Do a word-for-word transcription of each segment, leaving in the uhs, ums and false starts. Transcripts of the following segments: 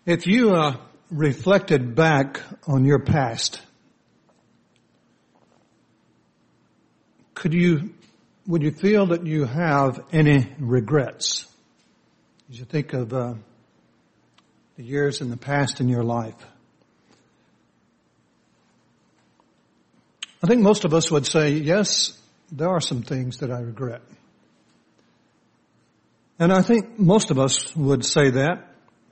If you uh, reflected back on your past, could you, would you feel that you have any regrets as you think of uh, the years in the past in your life? I think most of us would say, yes, there are some things that I regret. And I think most of us would say that.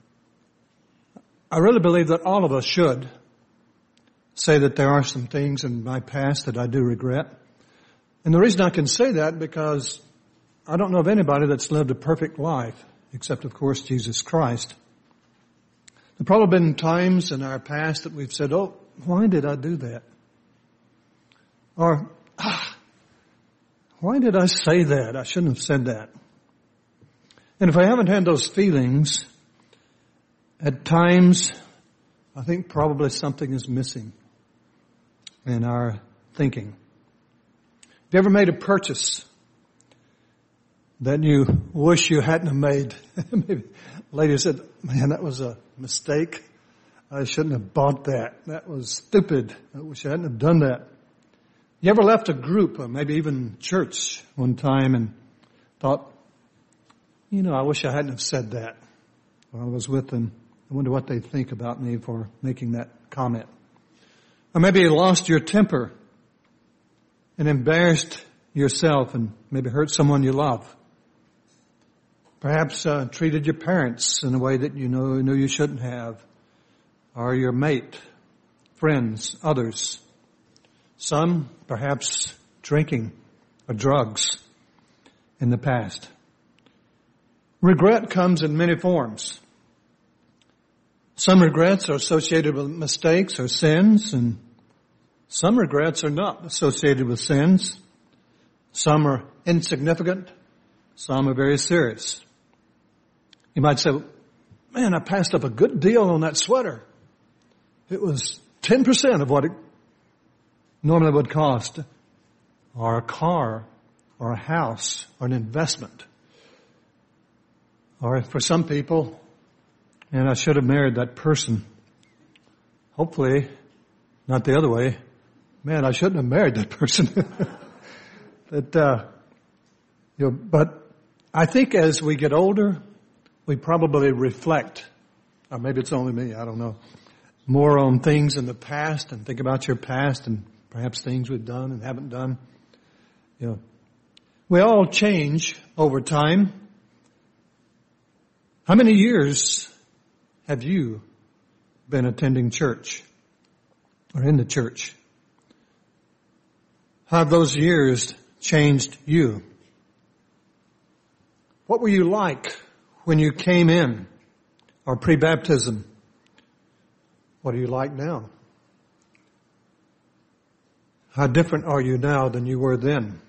I really believe that all of us should say that there are some things in my past that I do regret. And the reason I can say that because I don't know of anybody that's lived a perfect life, except of course Jesus Christ. There have probably been times in our past that we've said, oh, why did I do that? Or, ah, why did I say that? I shouldn't have said that. And if I haven't had those feelings, at times, I think probably something is missing in our thinking. Have you ever made a purchase that you wish you hadn't have made? Maybe a lady said, man, that was a mistake. I shouldn't have bought that. That was stupid. I wish I hadn't have done that. You ever left a group, or maybe even church one time and thought, you know, I wish I hadn't have said that while I was with them. I wonder what they think about me for making that comment. Or maybe you lost your temper and embarrassed yourself and maybe hurt someone you love. Perhaps uh, treated your parents in a way that you know, knew you shouldn't have. Or your mate, friends, others. Some, perhaps, drinking or drugs in the past. Regret comes in many forms. Some regrets are associated with mistakes or sins, and some regrets are not associated with sins. Some are insignificant. Some are very serious. You might say, man, I passed up a good deal on that sweater. It was ten percent of what it normally would cost. Or a car, or a house, or an investment. Or for some people, and I should have married that person. Hopefully, not the other way. Man, I shouldn't have married that person. But, uh, you know, but I think as we get older, we probably reflect, or maybe it's only me, I don't know, more on things in the past and think about your past and perhaps things we've done and haven't done. You know, we all change over time. How many years have you been attending church or in the church? How have those years changed you? What were you like when you came in or pre-baptism? What are you like now? How different are you now than you were then?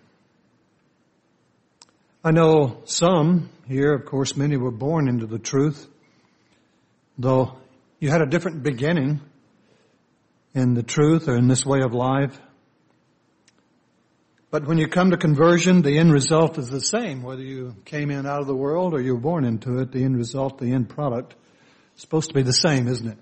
I know some here, of course, many were born into the truth, though you had a different beginning in the truth or in this way of life. But when you come to conversion, the end result is the same. Whether you came in out of the world or you were born into it, the end result, the end product, is supposed to be the same, isn't it?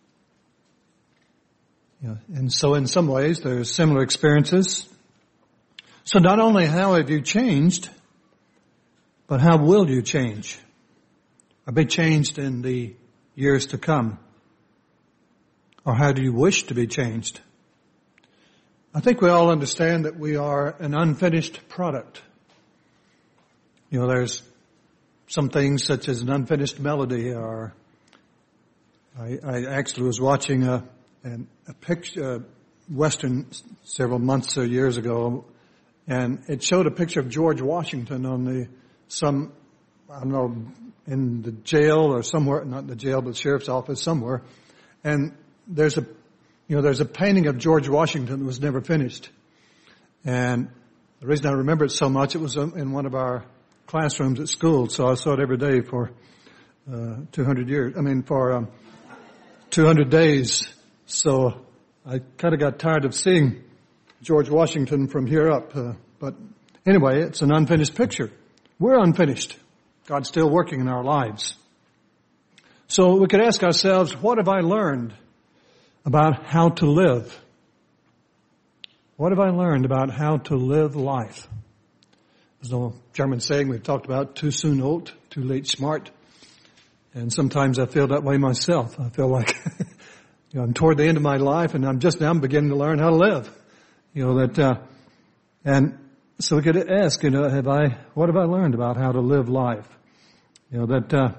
Yeah. And so in some ways, there's similar experiences. So not only how have you changed, but how will you change? Or be changed in the years to come? Or how do you wish to be changed? I think we all understand that we are an unfinished product. You know, there's some things such as an unfinished melody, or I, I actually was watching a, an, a picture, a Western several months or years ago, and it showed a picture of George Washington on the, some, I don't know, in the jail or somewhere, not the jail, but the sheriff's office somewhere, and there's a You know, there's a painting of George Washington that was never finished. And the reason I remember it so much, it was in one of our classrooms at school, so I saw it every day for uh, two hundred years. I mean, for um, two hundred days. So I kind of got tired of seeing George Washington from here up. Uh, but anyway, it's an unfinished picture. We're unfinished. God's still working in our lives. So we could ask ourselves, what have I learned about how to live? What have I learned about how to live life? There's no German saying we've talked about, too soon old, too late smart. And sometimes I feel that way myself. I feel like you know, I'm toward the end of my life and I'm just now beginning to learn how to live. You know, that, uh, and so we could ask, you know, have I, what have I learned about how to live life? You know, that, uh,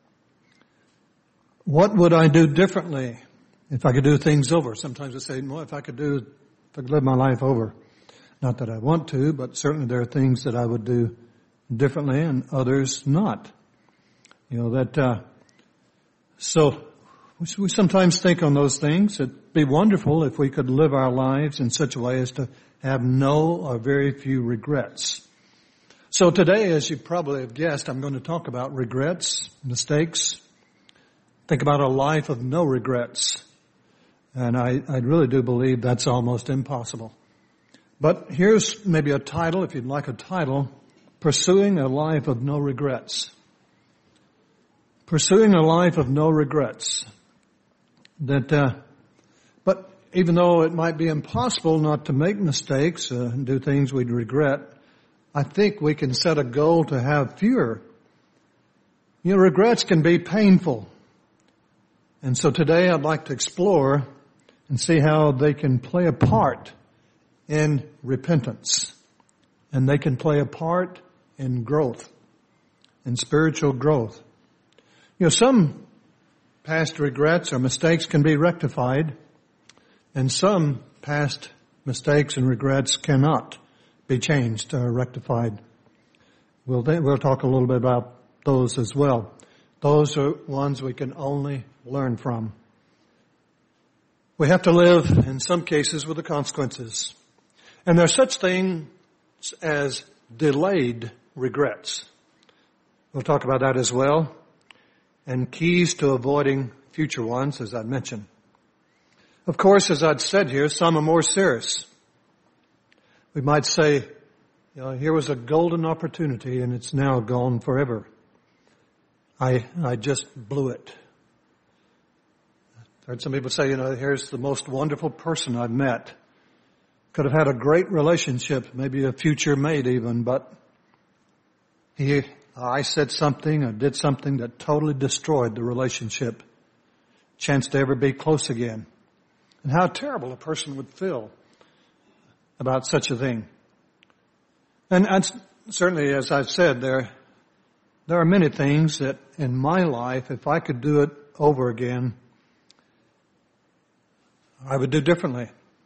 what would I do differently if I could do things over? Sometimes we say, well, if I could do, if I could live my life over. Not that I want to, but certainly there are things that I would do differently and others not. You know, that, uh, so we sometimes think on those things. It'd be wonderful if we could live our lives in such a way as to have no or very few regrets. So today, as you probably have guessed, I'm going to talk about regrets, mistakes. Think about a life of no regrets. And I, I really do believe that's almost impossible. But here's maybe a title, if you'd like a title, Pursuing a Life of No Regrets. Pursuing a life of no regrets. That, uh, but even though it might be impossible not to make mistakes uh, and do things we'd regret, I think we can set a goal to have fewer. You know, regrets can be painful. And so today I'd like to explore and see how they can play a part in repentance. And they can play a part in growth, in spiritual growth. You know, some past regrets or mistakes can be rectified, and some past mistakes and regrets cannot be changed or rectified. We'll, we'll talk a little bit about those as well. Those are ones we can only learn from. We have to live, in some cases, with the consequences. And there are such things as delayed regrets. We'll talk about that as well. And keys to avoiding future ones, as I mentioned. Of course, as I'd said here, some are more serious. We might say, you know, here was a golden opportunity and it's now gone forever. I, I just blew it. I heard some people say, you know, here's the most wonderful person I've met. Could have had a great relationship, maybe a future mate even, but he, I said something or did something that totally destroyed the relationship. Chance to ever be close again. And how terrible a person would feel about such a thing. And, and certainly, as I've said, there, there are many things that in my life, if I could do it over again, I would do differently.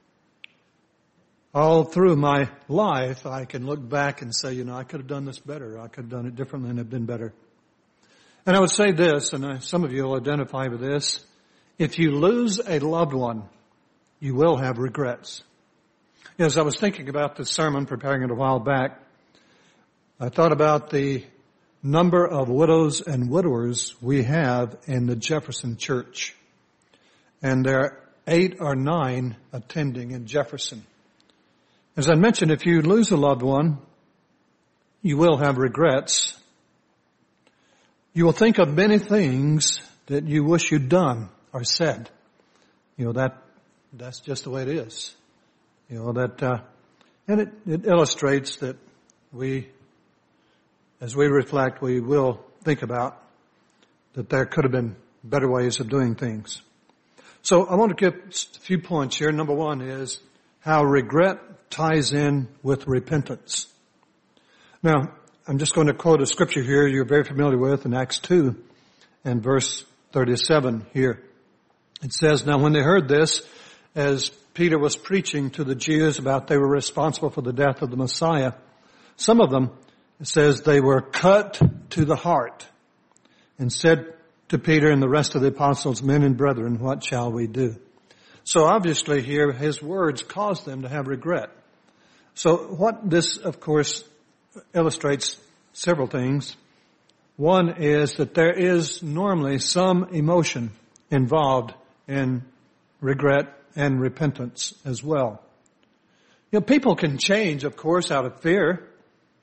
All through my life, I can look back and say, you know, I could have done this better. I could have done it differently and have been better. And I would say this, and I, some of you will identify with this. If you lose a loved one, you will have regrets. As I was thinking about this sermon, preparing it a while back, I thought about the number of widows and widowers we have in the Jefferson Church. And there are eight or nine attending in Jefferson. As I mentioned, if you lose a loved one, you will have regrets. You will think of many things that you wish you'd done or said. You know, that, that's just the way it is. You know, that, uh, and it, it illustrates that we, as we reflect, we will think about that there could have been better ways of doing things. So I want to give a few points here. Number one is how regret ties in with repentance. Now, I'm just going to quote a scripture here you're very familiar with in Acts two and verse thirty-seven here. It says, now when they heard this, as Peter was preaching to the Jews about they were responsible for the death of the Messiah, some of them, it says, they were cut to the heart and said to Peter and the rest of the apostles, men and brethren, what shall we do? So obviously here, his words caused them to have regret. So what this, of course, illustrates several things. One is that there is normally some emotion involved in regret and repentance as well. You know, people can change, of course, out of fear.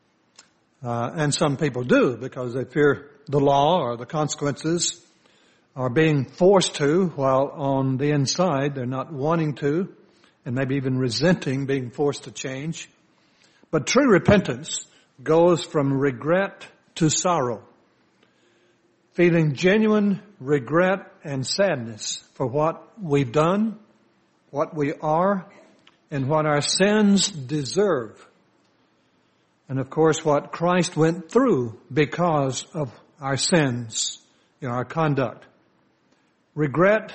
Uh, and some people do because they fear the law or the consequences. are being forced to, while on the inside they're not wanting to, and maybe even resenting being forced to change. But true repentance goes from regret to sorrow, feeling genuine regret and sadness for what we've done, what we are, and what our sins deserve. And of course what Christ went through because of our sins, you know, our conduct. Regret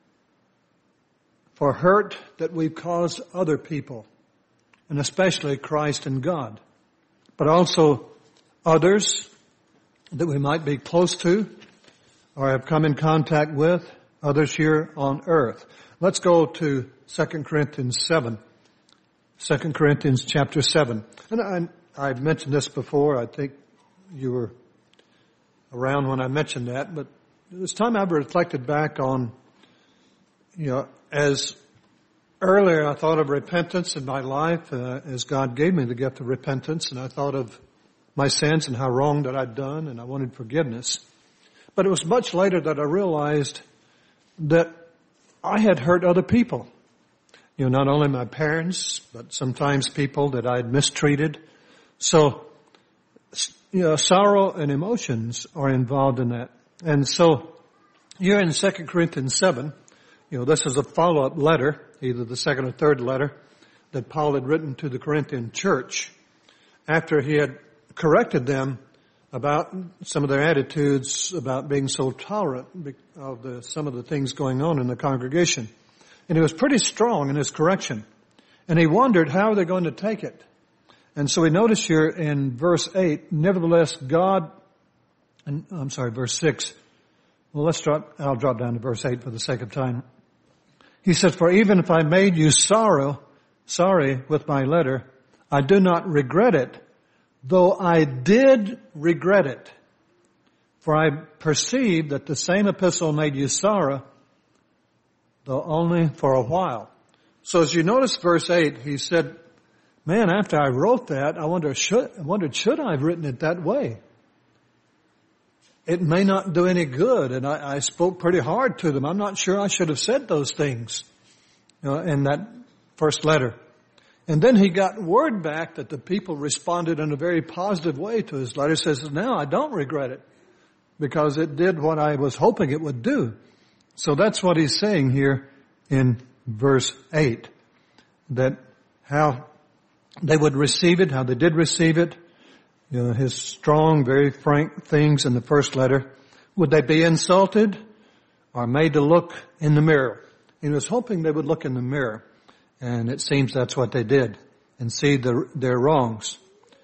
for hurt that we've caused other people, and especially Christ and God, but also others that we might be close to or have come in contact with, others here on earth. Let's go to Second Corinthians seven. Second Corinthians chapter seven. And I, I've mentioned this before. I think you were around when I mentioned that, but this time I've reflected back on, you know, as earlier I thought of repentance in my life, uh, as God gave me the gift of repentance, and I thought of my sins and how wrong that I'd done, and I wanted forgiveness. But it was much later that I realized that I had hurt other people. You know, not only my parents, but sometimes people that I had mistreated. So, you know, sorrow and emotions are involved in that. And so, here in Second Corinthians seven, you know, this is a follow-up letter, either the second or third letter, that Paul had written to the Corinthian church after he had corrected them about some of their attitudes about being so tolerant of the, some of the things going on in the congregation. And he was pretty strong in his correction. And he wondered how they're going to take it. And so we notice here in verse eight, nevertheless God, and I'm sorry, verse six. Well, let's drop, I'll drop down to verse eight for the sake of time. He says, for even if I made you sorrow, sorry with my letter, I do not regret it, though I did regret it. For I perceive that the same epistle made you sorrow, though only for a while. So as you notice verse eight, he said, man, after I wrote that, I wonder, should, I wondered, should I have written it that way? It may not do any good, and I, I spoke pretty hard to them. I'm not sure I should have said those things, you know, in that first letter. And then he got word back that the people responded in a very positive way to his letter. He says, now I don't regret it because it did what I was hoping it would do. So that's what he's saying here in verse eight, that how they would receive it, how they did receive it, you know, his strong, very frank things in the first letter. Would they be insulted or made to look in the mirror? He was hoping they would look in the mirror. And it seems that's what they did and see the, their wrongs.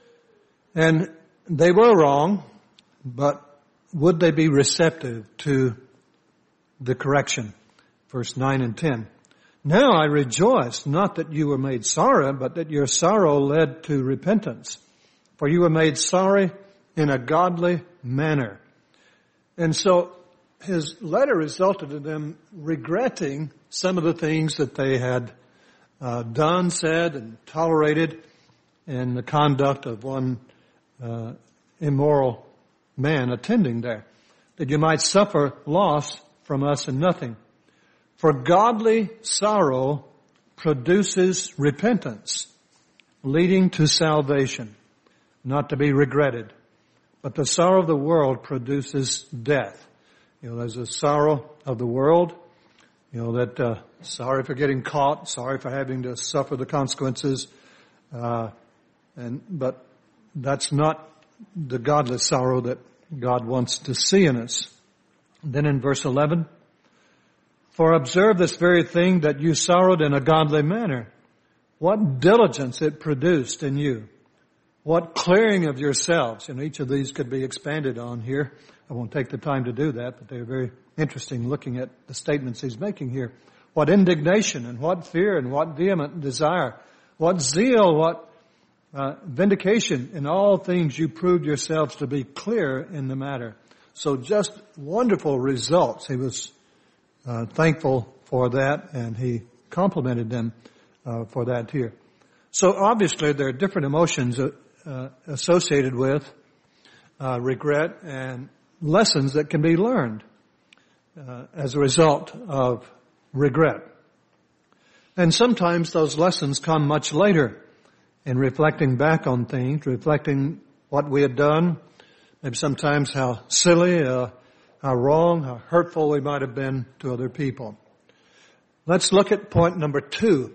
And they were wrong, but would they be receptive to the correction? Verse nine and ten. Now I rejoice, not that you were made sorry, but that your sorrow led to repentance. For you were made sorry in a godly manner. And so his letter resulted in them regretting some of the things that they had Uh, done, said, and tolerated in the conduct of one uh, immoral man attending there, that you might suffer loss from us in nothing. For godly sorrow produces repentance, leading to salvation, not to be regretted. But the sorrow of the world produces death. You know, there's a sorrow of the world, you know, that uh, sorry for getting caught, sorry for having to suffer the consequences, uh, and but that's not the godless sorrow that God wants to see in us. Then in verse eleven, for observe this very thing, that you sorrowed in a godly manner. What diligence it produced in you. What clearing of yourselves. And each of these could be expanded on here. I won't take the time to do that, but they're very interesting looking at the statements he's making here. What indignation and what fear and what vehement desire. What zeal, what uh, vindication. In all things you proved yourselves to be clear in the matter. So just wonderful results. He was uh, thankful for that, and he complimented them uh, for that here. So obviously there are different emotions uh, uh, associated with uh, regret and lessons that can be learned. uh, as a result of regret. And sometimes those lessons come much later in reflecting back on things, reflecting what we had done, maybe sometimes how silly, uh, how wrong, how hurtful we might have been to other people. Let's look at point number two.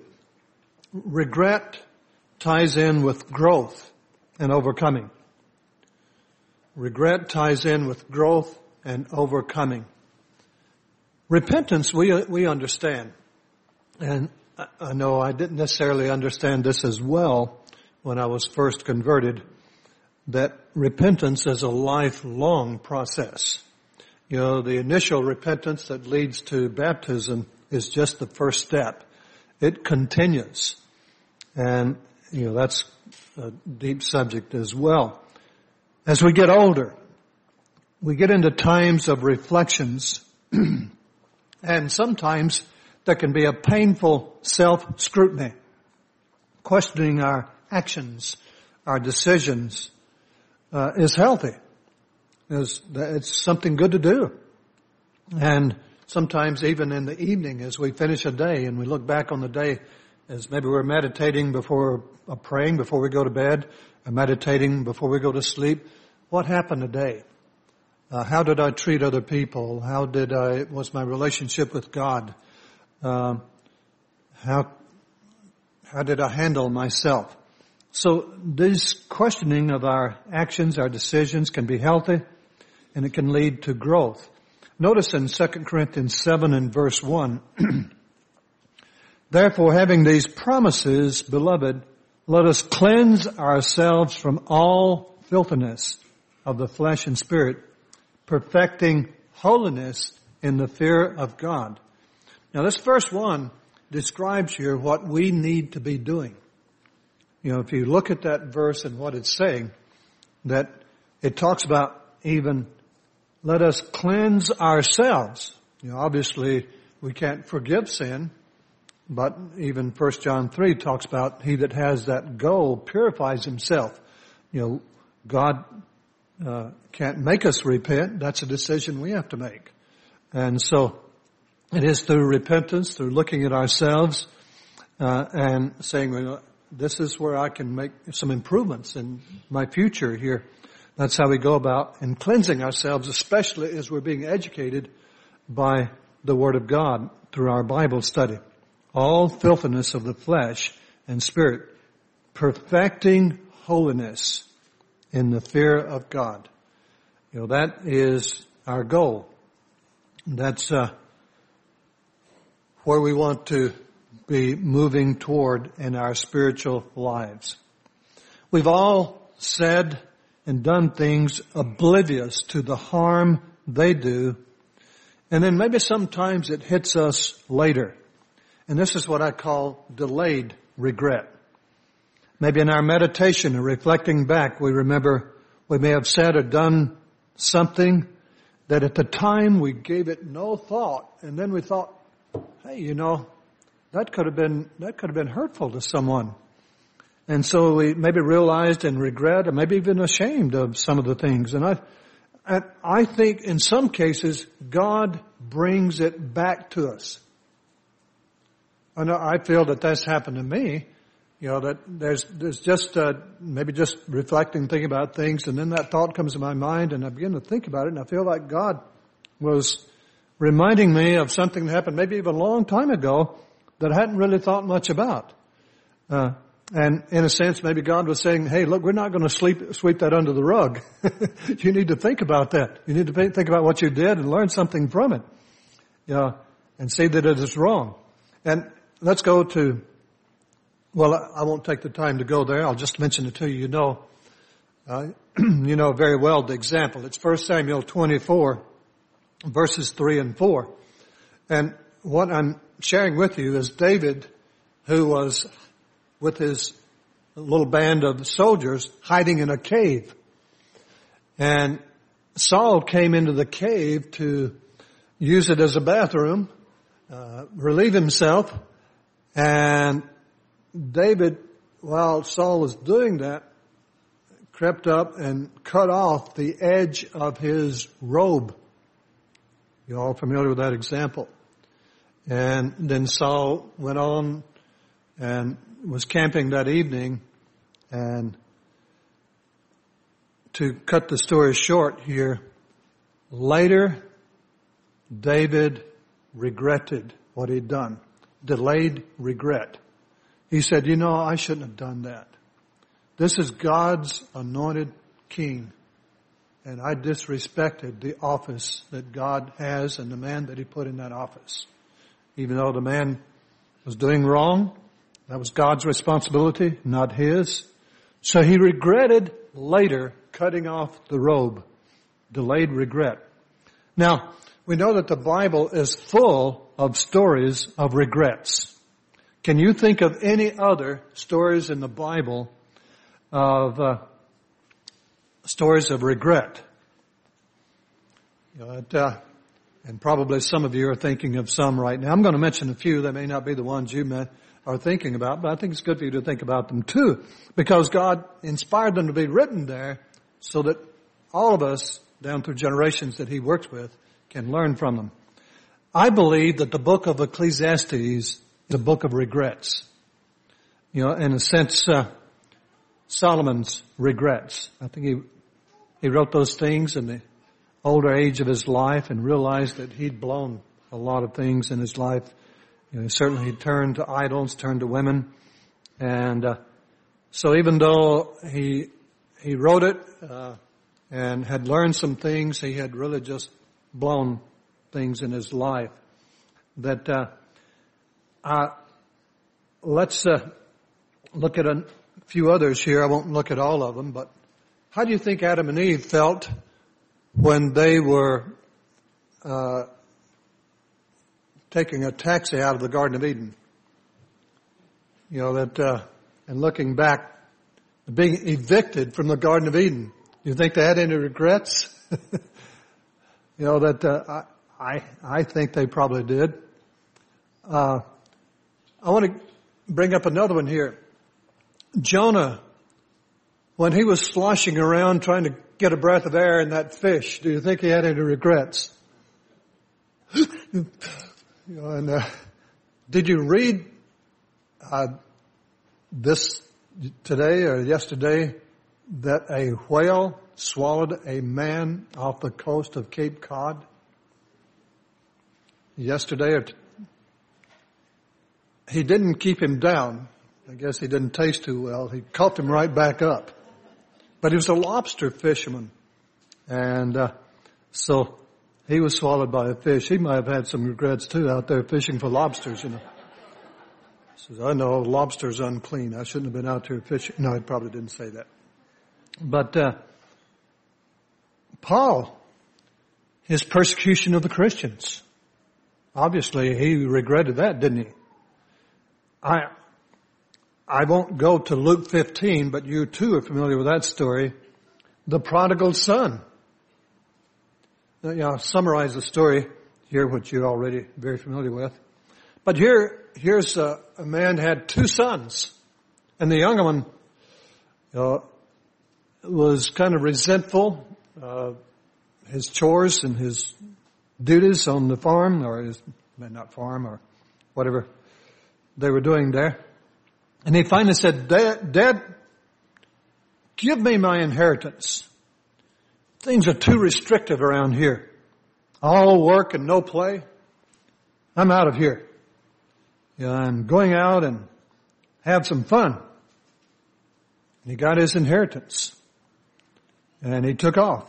Regret ties in with growth and overcoming. Regret ties in with growth and overcoming. Repentance, we we understand. And I know I didn't necessarily understand this as well when I was first converted, that repentance is a lifelong process. You know, the initial repentance that leads to baptism is just the first step. It continues. And, you know, that's a deep subject as well. As we get older, we get into times of reflections, and sometimes there can be a painful self-scrutiny, questioning our actions, our decisions, uh, is healthy. It's, it's something good to do. And sometimes even in the evening as we finish a day and we look back on the day, as maybe we're meditating before, uh, praying before we go to bed, or meditating before we go to sleep, what happened today? Uh, how did I treat other people? How did I, was my relationship with God? Uh, how, how did I handle myself? So this questioning of our actions, our decisions can be healthy, and it can lead to growth. Notice in Second Corinthians seven and verse one, therefore, having these promises, beloved, let us cleanse ourselves from all filthiness of the flesh and spirit, perfecting holiness in the fear of God. Now this verse one describes here what we need to be doing. You know, if you look at that verse and what it's saying, that it talks about even let us cleanse ourselves. You know, obviously we can't forgive sin, but even First John three talks about he that has that goal purifies himself. You know, God uh, can't make us repent. That's a decision we have to make. And so it is through repentance, through looking at ourselves uh, and saying, well, this is where I can make some improvements in my future here. That's how we go about in cleansing ourselves, especially as we're being educated by the Word of God through our Bible study. All filthiness of the flesh and spirit, perfecting holiness in the fear of God. You know, that is our goal. That's uh, where we want to be moving toward in our spiritual lives. We've all said and done things oblivious to the harm they do, and then maybe sometimes it hits us later. And this is what I call delayed regret. Maybe in our meditation or reflecting back, we remember we may have said or done something that at the time we gave it no thought, and then we thought, hey, you know, that could have been, that could have been hurtful to someone. And so we maybe realized and regret or maybe even ashamed of some of the things. And I, and I think in some cases, God brings it back to us. I know I feel that that's happened to me. You know, that there's, there's just, uh, maybe just reflecting, thinking about things, and then that thought comes to my mind, and I begin to think about it, and I feel like God was reminding me of something that happened maybe even a long time ago that I hadn't really thought much about. Uh, and in a sense, maybe God was saying, hey, look, we're not going to sleep, sweep that under the rug. You need to think about that. You need to think about what you did and learn something from it. You know, and see that it is wrong. And let's go to, well, I won't take the time to go there. I'll just mention it to you. You know, uh, you know very well the example. It's First Samuel twenty-four, verses three and four. And what I'm sharing with you is David, who was with his little band of soldiers hiding in a cave. And Saul came into the cave to use it as a bathroom, uh, relieve himself. And David, while Saul was doing that, crept up and cut off the edge of his robe. You're all familiar with that example. And then Saul went on and was camping that evening, and to cut the story short here, later David regretted what he'd done. Delayed regret. He said, you know, I shouldn't have done that. This is God's anointed king, and I disrespected the office that God has and the man that he put in that office. Even though the man was doing wrong, that was God's responsibility, not his. So he regretted later cutting off the robe. Delayed regret. Now, we know that the Bible is full of stories of regrets. Can you think of any other stories in the Bible of uh, stories of regret? You know, it, uh, and probably some of you are thinking of some right now. I'm going to mention a few that may not be the ones you may, are thinking about, but I think it's good for you to think about them too, because God inspired them to be written there so that all of us, down through generations that he works with, can learn from them. I believe that the book of Ecclesiastes is a book of regrets. You know, in a sense, uh, Solomon's regrets. I think he he wrote those things in the older age of his life and realized that he'd blown a lot of things in his life. You know, certainly he turned to idols, turned to women. And uh, so even though he he wrote it uh, and had learned some things, he had really just blown things in his life. That uh, uh, let's uh, look at a few others here. I won't look at all of them, but how do you think Adam and Eve felt when they were uh, taking a taxi out of the Garden of Eden? You know, that, uh, and looking back, being evicted from the Garden of Eden. Do you think they had any regrets? You know, that, uh, I, I think they probably did. Uh, I want to bring up another one here. Jonah, when he was sloshing around trying to get a breath of air in that fish, do you think he had any regrets? You know, and, uh, did you read, uh, this today or yesterday that a whale swallowed a man off the coast of Cape Cod? Yesterday, or t- he didn't keep him down. I guess he didn't taste too well. He caught him right back up. But he was a lobster fisherman. And uh, so he was swallowed by a fish. He might have had some regrets too out there fishing for lobsters, you know. He says, I know lobster's unclean. I shouldn't have been out there fishing. No, he probably didn't say that. But uh, Paul, his persecution of the Christians, obviously he regretted that, didn't he? I I won't go to Luke fifteen, but you too are familiar with that story. The prodigal son. Now, you know, I'll summarize the story here, which you're already very familiar with. But here, here's a, a man had two sons, and the younger one, you know, was kind of resentful of his chores and his duties on the farm, or his, not farm, or whatever they were doing there. And he finally said, Dad, Dad, give me my inheritance. Things are too restrictive around here. All work and no play. I'm out of here. Yeah, I'm going out and have some fun. And he got his inheritance. And he took off.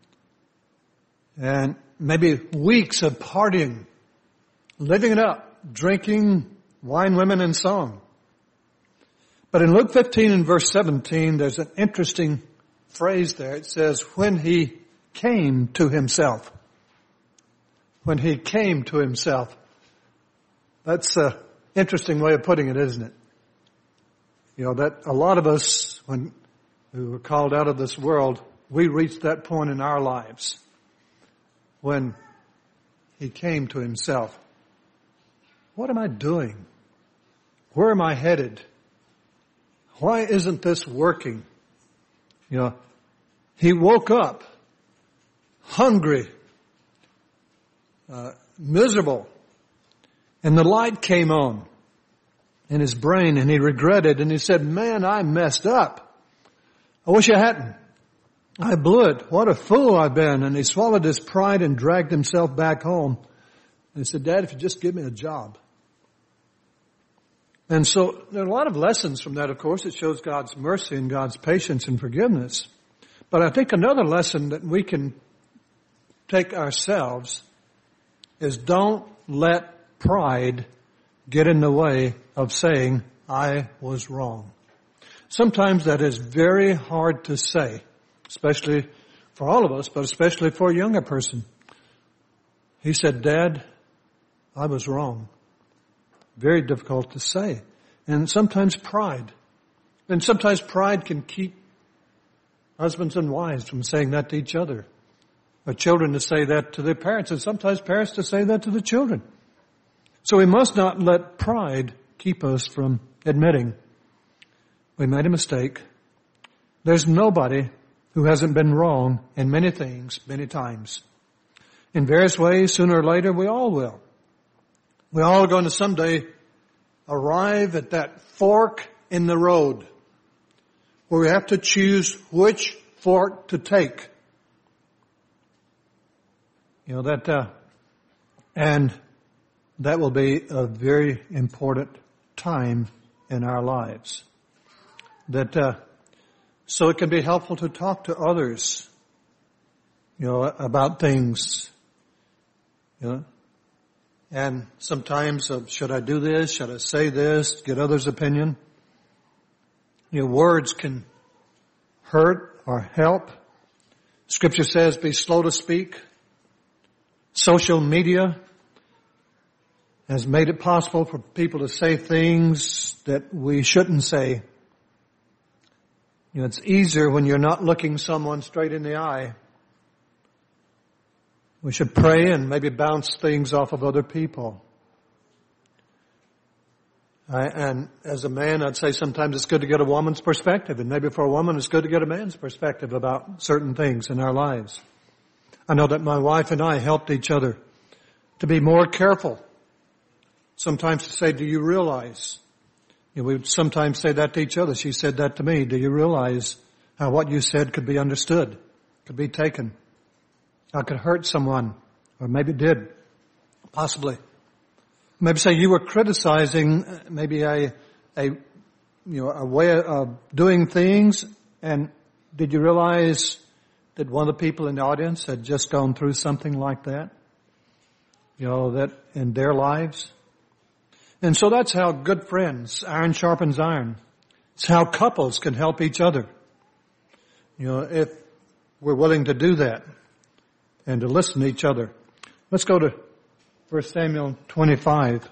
And maybe weeks of partying, living it up, drinking wine, women, and song. But in Luke fifteen and verse seventeen, there's an interesting phrase there. It says, when he came to himself. When he came to himself. That's an interesting way of putting it, isn't it? You know, that a lot of us, when we were called out of this world, we reached that point in our lives when he came to himself. What am I doing? Where am I headed? Why isn't this working? You know, he woke up hungry. uh, miserable. And the light came on in his brain, and he regretted, and he said, man, I messed up. I wish I hadn't. I blew it. What a fool I've been. And he swallowed his pride and dragged himself back home. And he said, Dad, if you just give me a job. And so there are a lot of lessons from that, of course. It shows God's mercy and God's patience and forgiveness. But I think another lesson that we can take ourselves is don't let pride get in the way of saying, I was wrong. Sometimes that is very hard to say, especially for all of us, but especially for a younger person. He said, Dad, I was wrong. Very difficult to say. And sometimes pride. And sometimes pride can keep husbands and wives from saying that to each other. Or children to say that to their parents. And sometimes parents to say that to the children. So we must not let pride keep us from admitting we made a mistake. There's nobody who hasn't been wrong in many things, many times. In various ways, sooner or later, we all will. We're all going to someday arrive at that fork in the road where we have to choose which fork to take. You know, that, uh, and that will be a very important time in our lives. That, uh, so it can be helpful to talk to others, you know, about things, you know. And sometimes, uh, should I do this? Should I say this? Get others' opinion. You know, words can hurt or help. Scripture says, be slow to speak. Social media has made it possible for people to say things that we shouldn't say. You know, it's easier when you're not looking someone straight in the eye. We should pray and maybe bounce things off of other people. I, and as a man, I'd say sometimes it's good to get a woman's perspective. And maybe for a woman, it's good to get a man's perspective about certain things in our lives. I know that my wife and I helped each other to be more careful. Sometimes to say, do you realize? You know, we would sometimes say that to each other. She said that to me. Do you realize how what you said could be understood, could be taken? How it could hurt someone, or maybe did, possibly. Maybe say you were criticizing maybe a, a, you know, a way of doing things, and did you realize that one of the people in the audience had just gone through something like that? You know, that in their lives. And so that's how good friends, iron sharpens iron. It's how couples can help each other. You know, if we're willing to do that and to listen to each other. Let's go to First Samuel twenty-five.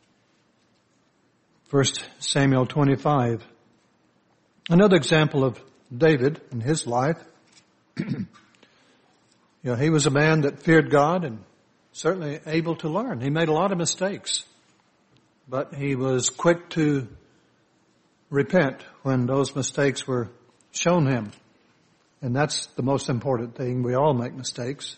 First Samuel twenty-five. Another example of David in his life. You know, he was a man that feared God and certainly able to learn. He made a lot of mistakes, but he was quick to repent when those mistakes were shown him. And that's the most important thing. We all make mistakes.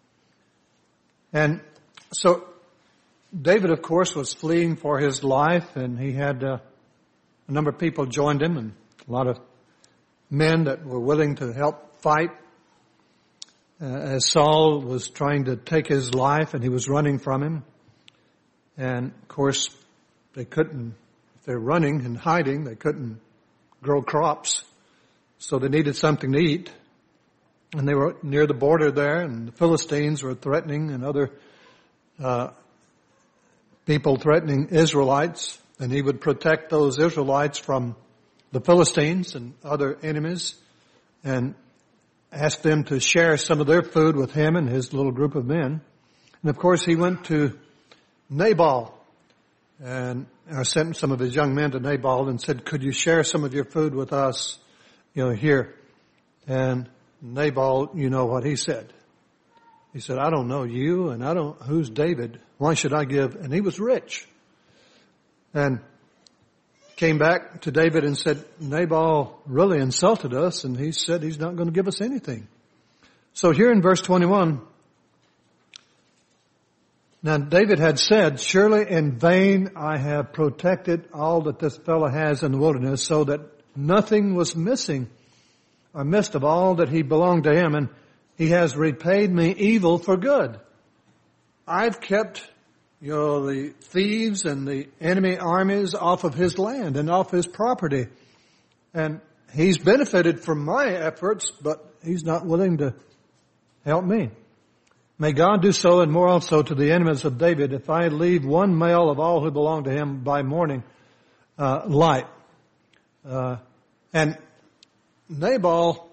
And so David, of course, was fleeing for his life, and he had uh, a number of people joined him, and a lot of men that were willing to help fight. Uh, as Saul was trying to take his life, and he was running from him. And, of course, they couldn't, if they're running and hiding, they couldn't grow crops. So they needed something to eat. And they were near the border there, and the Philistines were threatening, and other uh people threatening Israelites. And he would protect those Israelites from the Philistines and other enemies, and ask them to share some of their food with him and his little group of men. And of course he went to Nabal, and I sent some of his young men to Nabal and said, could you share some of your food with us, you know, here? And Nabal, you know what he said. He said, I don't know you, and I don't, who's David? Why should I give? And he was rich. And came back to David and said, Nabal really insulted us, and he said he's not going to give us anything. So here in verse twenty-one, Now David had said, surely in vain I have protected all that this fellow has in the wilderness, so that nothing was missing or missed of all that he belonged to him, and he has repaid me evil for good. I've kept, you know, the thieves and the enemy armies off of his land and off his property. And he's benefited from my efforts, but he's not willing to help me. May God do so and more also to the enemies of David if I leave one male of all who belong to him by morning uh, light. Uh, and Nabal,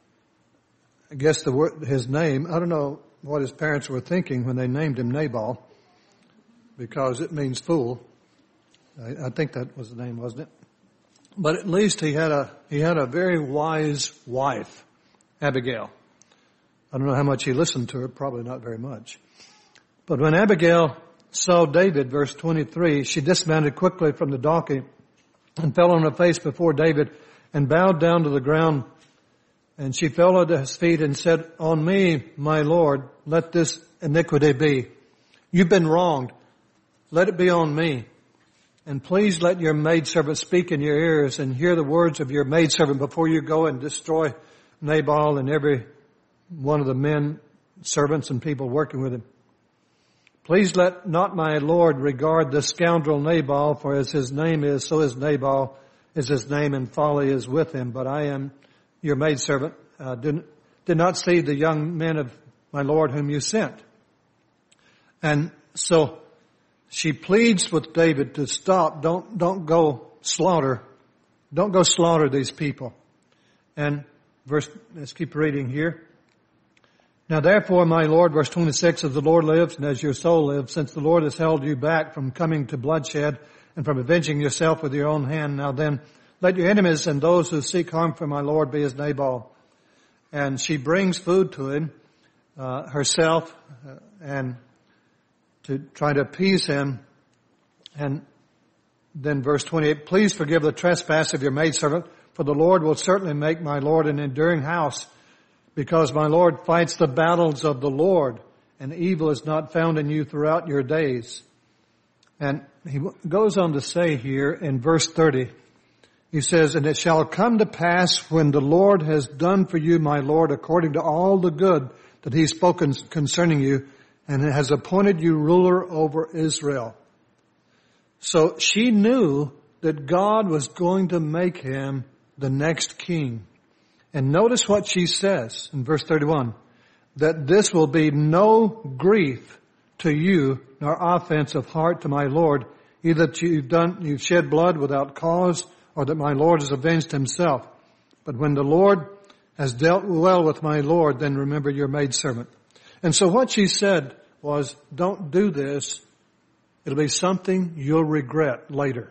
I guess the word, his name, I don't know what his parents were thinking when they named him Nabal, because it means fool. I, I think that was the name, wasn't it? But at least he had a, he had a very wise wife, Abigail. I don't know how much he listened to her, probably not very much. But when Abigail saw David, verse twenty-three, she dismounted quickly from the donkey and fell on her face before David and bowed down to the ground. And she fell at his feet and said, on me, my Lord, let this iniquity be. You've been wronged. Let it be on me. And please let your maidservant speak in your ears and hear the words of your maidservant before you go and destroy Nabal and every one of the men, servants and people working with him. Please let not my Lord regard the scoundrel Nabal, for as his name is, so is Nabal is his name, and folly is with him. But I am your maidservant, uh, did, did not see the young men of my Lord whom you sent. And so she pleads with David to stop. Don't, don't go slaughter. Don't go slaughter these people. And verse, let's keep reading here. Now therefore, my Lord, verse twenty-six, as the Lord lives and as your soul lives, since the Lord has held you back from coming to bloodshed and from avenging yourself with your own hand, now then, let your enemies and those who seek harm for my Lord be as Nabal. And she brings food to him, uh, herself, uh, and to try to appease him. And then verse twenty-eight, please forgive the trespass of your maidservant, for the Lord will certainly make my Lord an enduring house, because my Lord fights the battles of the Lord, and evil is not found in you throughout your days. And he goes on to say here in verse thirty, he says, and it shall come to pass when the Lord has done for you, my Lord, according to all the good that he's spoken concerning you, and has appointed you ruler over Israel. So she knew that God was going to make him the next king. And notice what she says in verse thirty-one, that this will be no grief to you, nor offense of heart to my Lord, either that you've done, you've shed blood without cause, or that my Lord has avenged himself. But when the Lord has dealt well with my Lord, then remember your maidservant. And so what she said was, don't do this. It'll be something you'll regret later.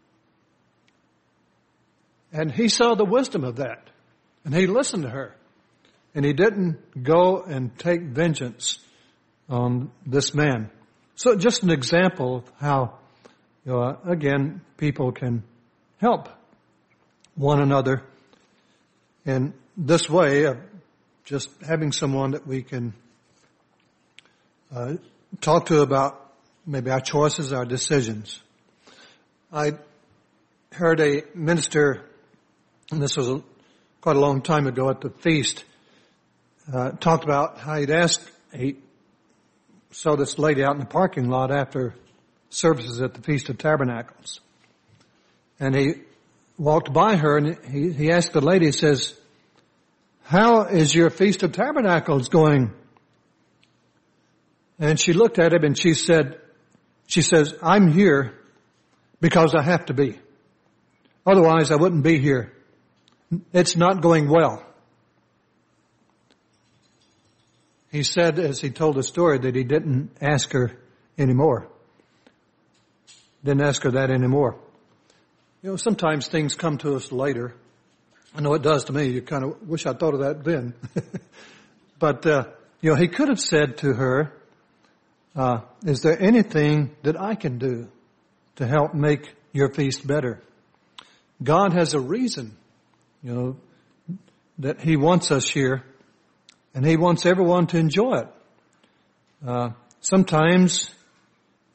And he saw the wisdom of that. And he listened to her. And he didn't go and take vengeance on this man. So just an example of how, you know, again, people can help one another in this way of just having someone that we can uh, talk to about maybe our choices, our decisions. I heard a minister, and this was a quite a long time ago at the feast, uh, talked about how he'd asked, he saw this lady out in the parking lot after services at the Feast of Tabernacles. And he walked by her and he, he asked the lady, he says, how is your Feast of Tabernacles going? And she looked at him and she said, she says, I'm here because I have to be. Otherwise I wouldn't be here. It's not going well. He said, as he told the story, that he didn't ask her anymore. Didn't ask her that anymore. You know, sometimes things come to us later. I know it does to me. You kind of wish I thought of that then. But, uh, you know, he could have said to her, uh, is there anything that I can do to help make your feast better? God has a reason, you know, that he wants us here, and he wants everyone to enjoy it. Uh, sometimes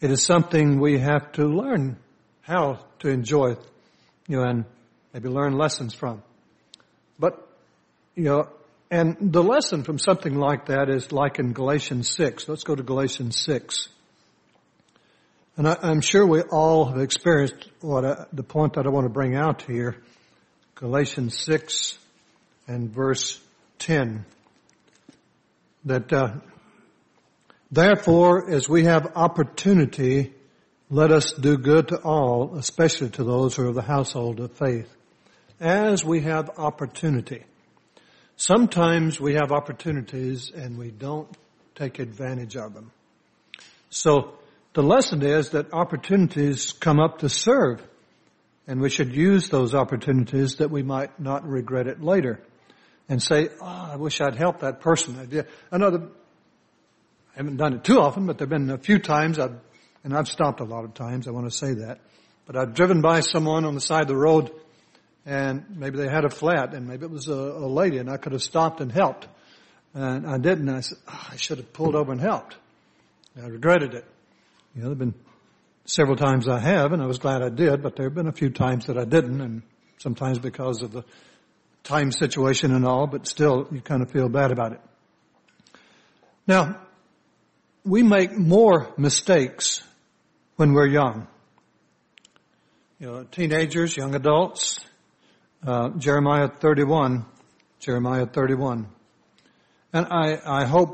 It is something we have to learn how to enjoy, you know, and maybe learn lessons from. But, you know, and the lesson from something like that is like in Galatians six. Let's go to Galatians six. And I, I'm sure we all have experienced what I, the point that I want to bring out here. Galatians six and verse ten. That, uh, therefore, as we have opportunity, let us do good to all, especially to those who are of the household of faith. As we have opportunity. Sometimes we have opportunities and we don't take advantage of them. So the lesson is that opportunities come up to serve, and we should use those opportunities that we might not regret it later and say, oh, I wish I'd helped that person. I did. I know that I haven't done it too often, but there have been a few times, I've, and I've stopped a lot of times, I want to say that, but I've driven by someone on the side of the road and maybe they had a flat and maybe it was a, a lady and I could have stopped and helped. And I didn't. I said, oh, I should have pulled over and helped. I regretted it. You know, there have been several times I have, and I was glad I did, but there have been a few times that I didn't, and sometimes because of the time situation and all, but still you kind of feel bad about it. Now, we make more mistakes when we're young. You know, teenagers, young adults, uh, Jeremiah thirty-one, Jeremiah thirty-one. And I, I hope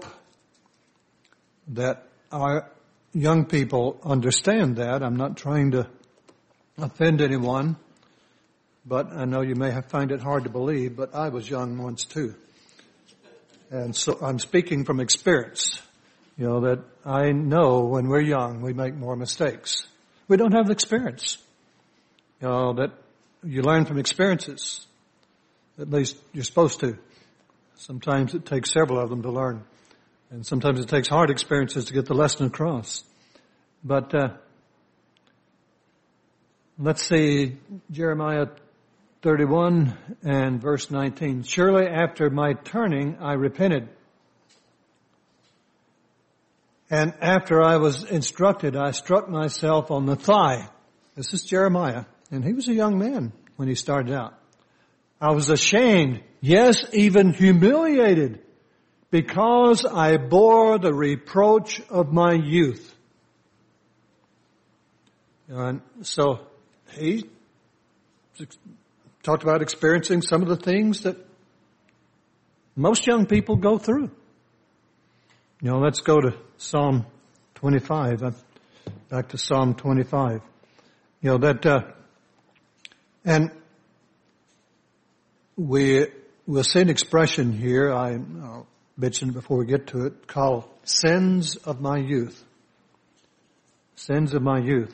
that our young people understand that. I'm not trying to offend anyone, but I know you may have find it hard to believe, but I was young once too. And so I'm speaking from experience, you know, that I know when we're young we make more mistakes. We don't have the experience. You know, that you learn from experiences. At least you're supposed to. Sometimes it takes several of them to learn. And sometimes it takes hard experiences to get the lesson across. But uh, let's see, Jeremiah thirty-one and verse nineteen. Surely after my turning I repented. And after I was instructed, I struck myself on the thigh. This is Jeremiah. And he was a young man when he started out. I was ashamed, yes, even humiliated, because I bore the reproach of my youth. And so he talked about experiencing some of the things that most young people go through. You know, let's go to Psalm twenty-five. Back to Psalm twenty-five. You know, that, uh, and we will see an expression here, I, I'll mention it before we get to it, called sins of my youth. Sins of my youth.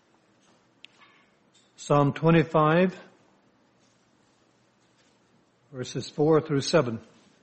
Psalm twenty-five, verses four through seven.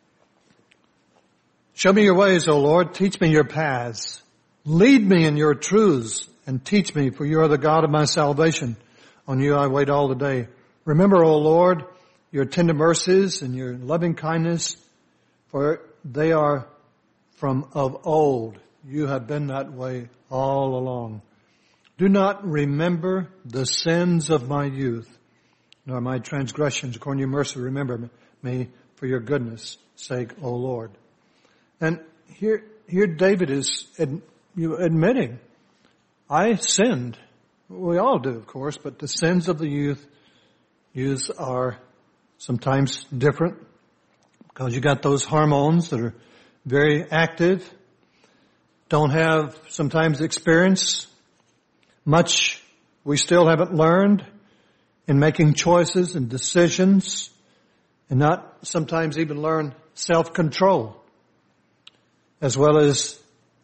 Show me your ways, O Lord. Teach me your paths. Lead me in your truths and teach me, for you are the God of my salvation. On you I wait all the day. Remember, O Lord, your tender mercies and your loving kindness, for they are from of old. You have been that way all along. Do not remember the sins of my youth, nor my transgressions. According to your mercy, remember me for your goodness' sake, O Lord. And here, here David is ad, you know, admitting, I sinned. We all do, of course, but the sins of the youth, youth are sometimes different because you got those hormones that are very active, don't have sometimes experience. Much we still haven't learned in making choices and decisions, and not sometimes even learn self-control, as well as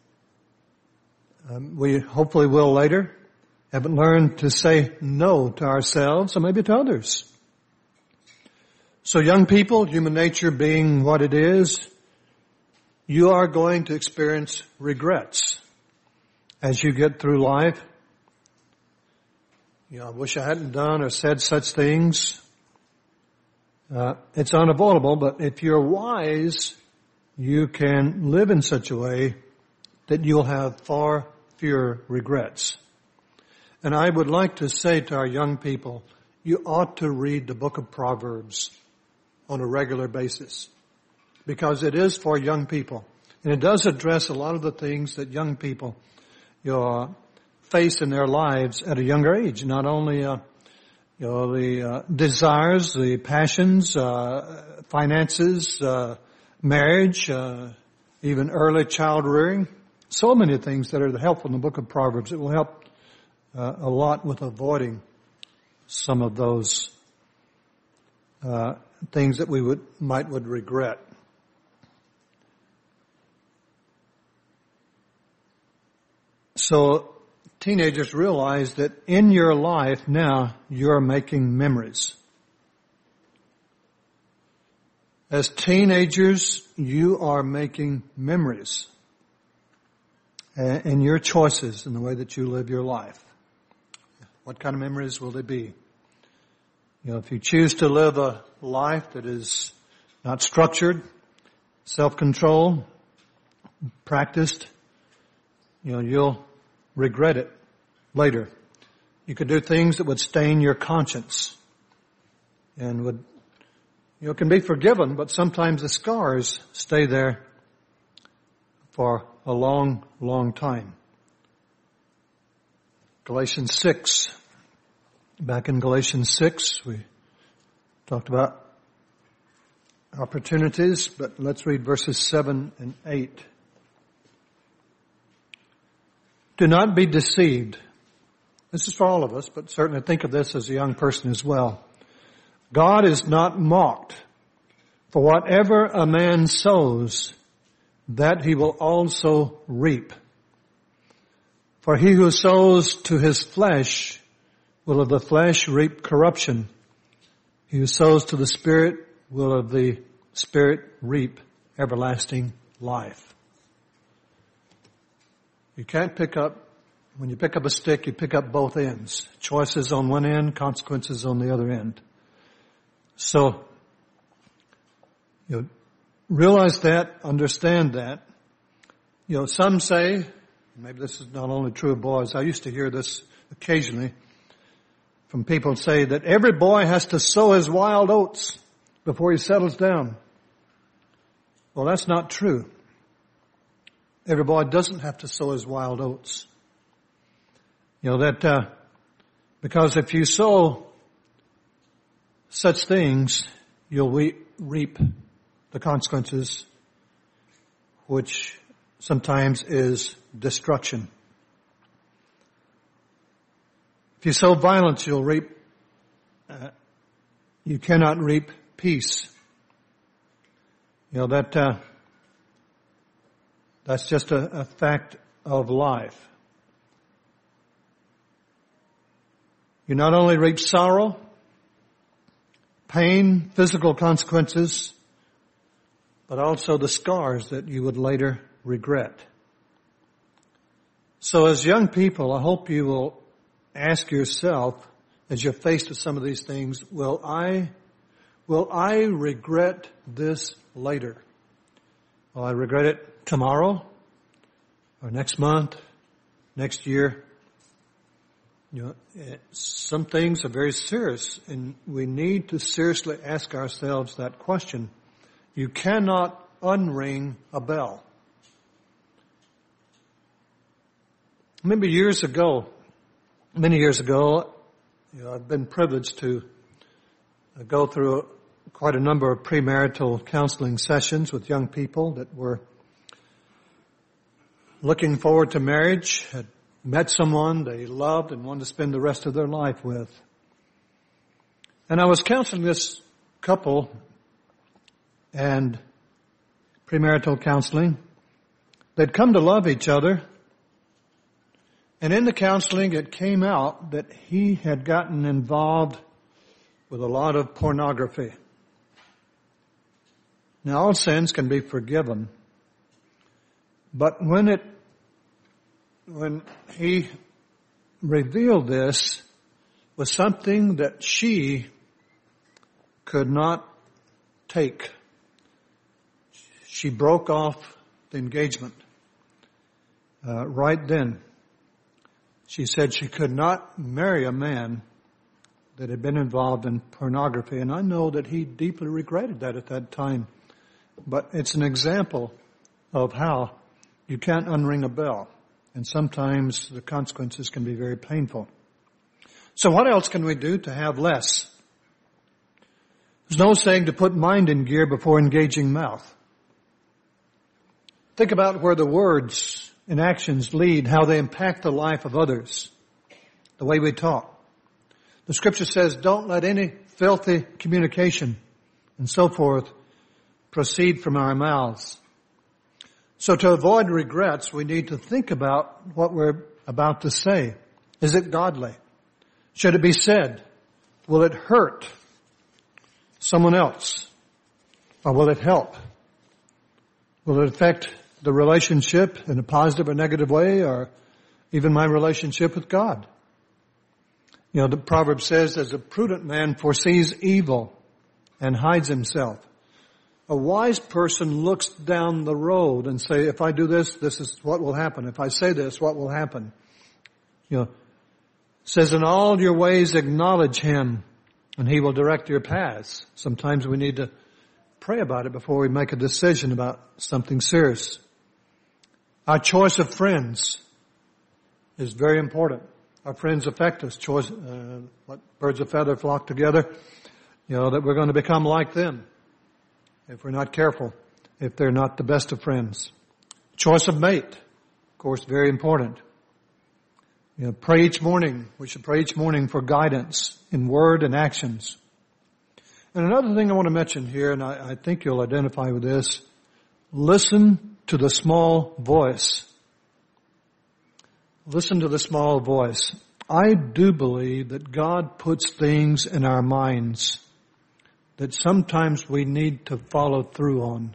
um, we hopefully will later. Haven't learned to say no to ourselves or maybe to others. So young people, human nature being what it is, you are going to experience regrets as you get through life. You know, I wish I hadn't done or said such things. Uh, it's unavoidable, but if you're wise, you can live in such a way that you'll have far fewer regrets. And I would like to say to our young people, you ought to read the book of Proverbs on a regular basis, because it is for young people. And it does address a lot of the things that young people, you know, face in their lives at a younger age. Not only, uh, you know, the uh, desires, the passions, uh, finances, uh, marriage, uh, even early child rearing. So many things that are helpful in the book of Proverbs. It will help uh, a lot with avoiding some of those uh, things that we would might would regret. So teenagers, realize that in your life now you're making memories. As teenagers, you are making memories in your choices, in the way that you live your life. What kind of memories will they be? You know, if you choose to live a life that is not structured, self-controlled, practiced, you know, you'll regret it later. You could do things that would stain your conscience and would, you know, can be forgiven, but sometimes the scars stay there for a long, long time. Galatians six. Back in Galatians six, we talked about opportunities, but let's read verses seven and eight. Do not be deceived. This is for all of us, but certainly think of this as a young person as well. God is not mocked. For whatever a man sows, that he will also reap. For he who sows to his flesh will of the flesh reap corruption. He who sows to the Spirit will of the Spirit reap everlasting life. You can't pick up, when you pick up a stick, you pick up both ends. Choices on one end, consequences on the other end. So, you know, realize that, understand that. You know, some say, maybe this is not only true of boys, I used to hear this occasionally from people say that every boy has to sow his wild oats before he settles down. Well, that's not true. Every boy doesn't have to sow his wild oats. You know, that, uh, because if you sow such things, you'll re- reap the consequences, which sometimes is destruction. If you sow violence, you'll reap, uh, you cannot reap peace. You know, that, uh, that's just a, a fact of life. You not only reap sorrow, pain, physical consequences, but also the scars that you would later regret. So as young people, I hope you will ask yourself, as you're faced with some of these things, will I, will I regret this later? Will I regret it tomorrow, or next month, next year? You know, some things are very serious, and we need to seriously ask ourselves that question. You cannot unring a bell. Maybe years ago, many years ago, you know, I've been privileged to go through quite a number of premarital counseling sessions with young people that were looking forward to marriage, had met someone they loved and wanted to spend the rest of their life with. And I was counseling this couple, and premarital counseling. They'd come to love each other, and in the counseling it came out that he had gotten involved with a lot of pornography. Now, all sins can be forgiven, but when it when he revealed this was something that she could not take. She broke off the engagement uh, right then. she said she could not marry a man that had been involved in pornography. And I know that he deeply regretted that at that time. But it's an example of how you can't unring a bell. And sometimes the consequences can be very painful. So what else can we do to have less? There's no saying to put mind in gear before engaging mouth. Think about where the words and actions lead, how they impact the life of others, the way we talk. The scripture says, don't let any filthy communication and so forth proceed from our mouths. So to avoid regrets, we need to think about what we're about to say. Is it godly? Should it be said? Will it hurt someone else? Or will it help? Will it affect the relationship in a positive or negative way, or even my relationship with God? You know, the proverb says, as a prudent man foresees evil and hides himself, a wise person looks down the road and say, if I do this, this is what will happen. If I say this, what will happen? You know, says, in all your ways acknowledge him, and he will direct your paths. Sometimes we need to pray about it before we make a decision about something serious. Our choice of friends is very important. Our friends affect us. Choice, uh, what birds of feather flock together. You know, that we're going to become like them if we're not careful, if they're not the best of friends. Choice of mate, of course, very important. You know, pray each morning. We should pray each morning for guidance in word and actions. And another thing I want to mention here, and I, I think you'll identify with this, listen to the small voice. Listen to the small voice. I do believe that God puts things in our minds that sometimes we need to follow through on.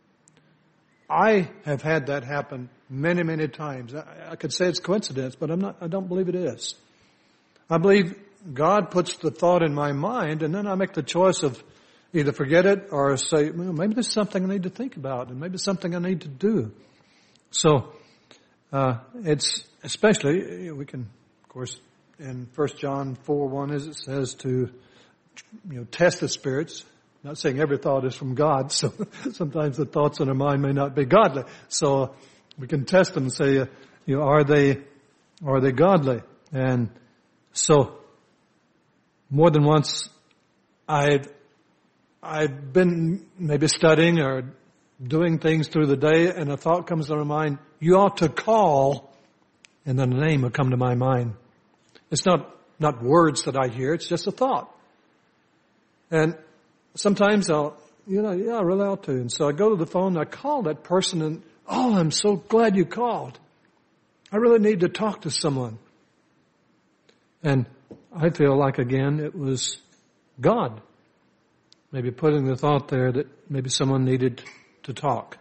I have had that happen many, many times. I, I could say it's coincidence, but I'm not, I don't believe it is. I believe God puts the thought in my mind, and then I make the choice of either forget it or say, well, maybe there's something I need to think about, and maybe something I need to do. So, uh, it's especially, we can, of course, in First John four one, as it says, to, you know, test the spirits. I'm not saying every thought is from God, so sometimes the thoughts in our mind may not be godly. So we can test them and say, uh, you know, are they, are they godly? And so, more than once, I've, I've been maybe studying or doing things through the day, and a thought comes to my mind, you ought to call, and then a name will come to my mind. It's not, not words that I hear, it's just a thought. And sometimes I'll, you know, yeah, I really ought to. And so I go to the phone, and I call that person, and, oh, I'm so glad you called. I really need to talk to someone. And I feel like, again, it was God maybe putting the thought there that maybe someone needed to talk.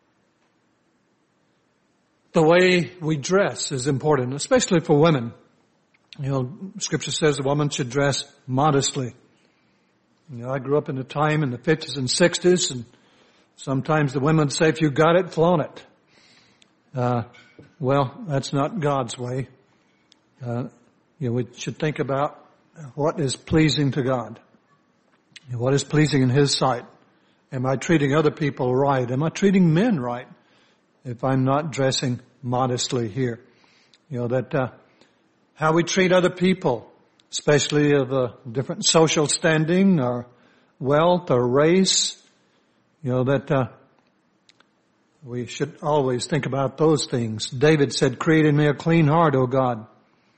The way we dress is important, especially for women. You know, Scripture says a woman should dress modestly. You know, I grew up in a time in the fifties and sixties, and sometimes the women say, if you got it, flaunt it. Uh, well, that's not God's way. Uh, you know, we should think about what is pleasing to God. You know, what is pleasing in His sight? Am I treating other people right? Am I treating men right if I'm not dressing modestly here? You know, that, uh, how we treat other people, especially of a different social standing or wealth or race, you know, that, uh, we should always think about those things. David said, create in me a clean heart, O God.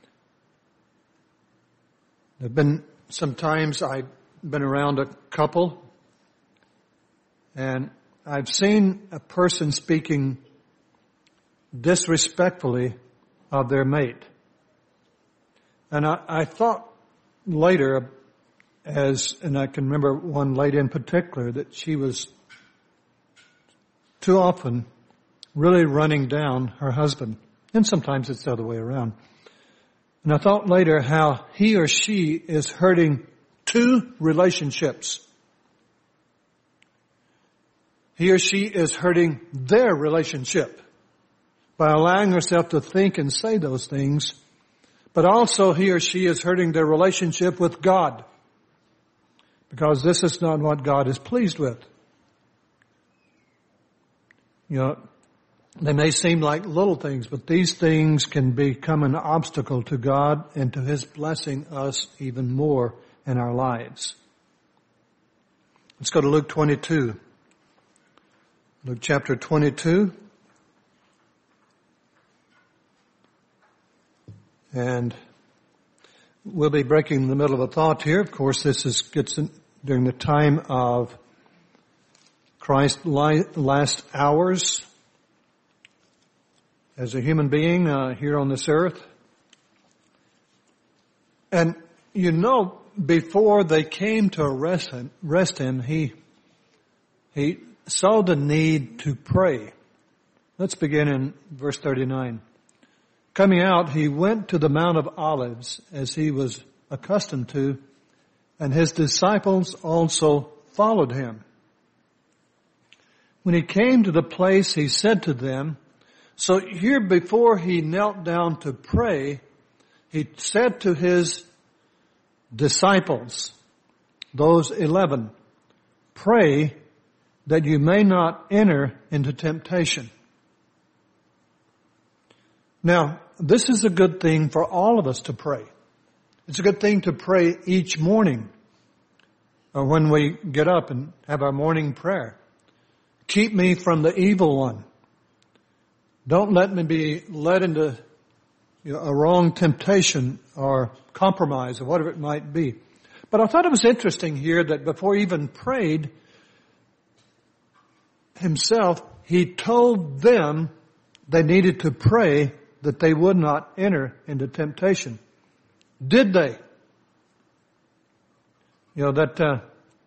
There have been some times I've been around a couple, and I've seen a person speaking disrespectfully of their mate. And I, I thought later, as, and I can remember one lady in particular, that she was too often really running down her husband. And sometimes it's the other way around. And I thought later how he or she is hurting two relationships. He or she is hurting their relationship by allowing herself to think and say those things but also he or she is hurting their relationship with God, because this is not what God is pleased with. You know, they may seem like little things, but these things can become an obstacle to God and to His blessing us even more in our lives. Let's go to Luke twenty-two. Luke chapter twenty-two. And we'll be breaking the middle of a thought here. Of course, this is gets in, during the time of Christ's last hours as a human being uh, here on this earth. And you know, before they came to arrest him, arrest him he, he saw the need to pray. Let's begin in verse thirty-nine. Coming out, he went to the Mount of Olives as he was accustomed to, and his disciples also followed him. When he came to the place, he said to them, so here before he knelt down to pray, he said to his disciples, those eleven, pray that you may not enter into temptation. Now, this is a good thing for all of us to pray. It's a good thing to pray each morning or when we get up and have our morning prayer. Keep me from the evil one. Don't let me be led into you know, a wrong temptation or compromise or whatever it might be. But I thought it was interesting here that before he even prayed himself, he told them they needed to pray that they would not enter into temptation. Did they? You know, that, uh,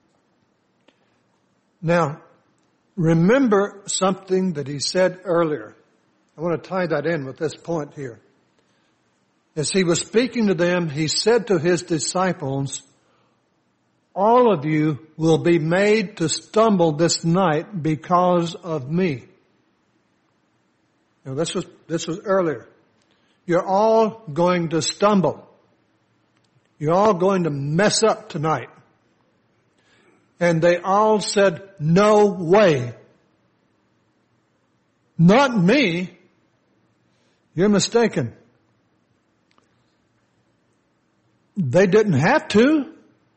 now, remember something that he said earlier. I want to tie that in with this point here. As he was speaking to them, he said to his disciples, all of you will be made to stumble this night because of me. Now, this was, this was earlier. You're all going to stumble. You're all going to mess up tonight. And they all said, no way. Not me. You're mistaken. They didn't have to.